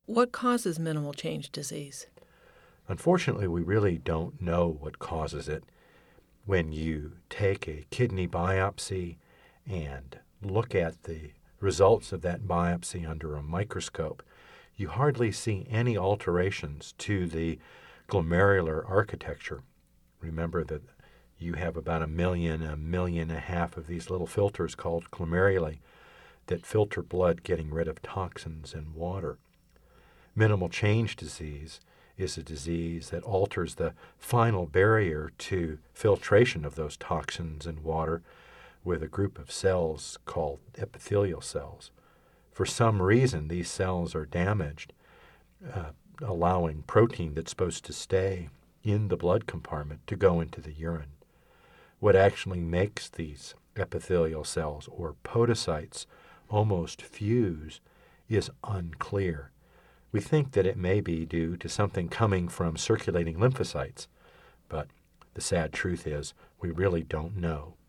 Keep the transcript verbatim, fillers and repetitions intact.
What causes minimal change disease? Unfortunately, we really don't know what causes it. When you take a kidney biopsy and look at the results of that biopsy under a microscope, you hardly see any alterations to the glomerular architecture. Remember that you have about a million, a million and a half of these little filters called glomeruli that filter blood, getting rid of toxins and water. Minimal change disease is a disease that alters the final barrier to filtration of those toxins and water with a group of cells called epithelial cells. For some reason, these cells are damaged, uh, allowing protein that's supposed to stay in the blood compartment to go into the urine. What actually makes these epithelial cells, or podocytes, almost fuse is unclear. We think that it may be due to something coming from circulating lymphocytes, but the sad truth is we really don't know.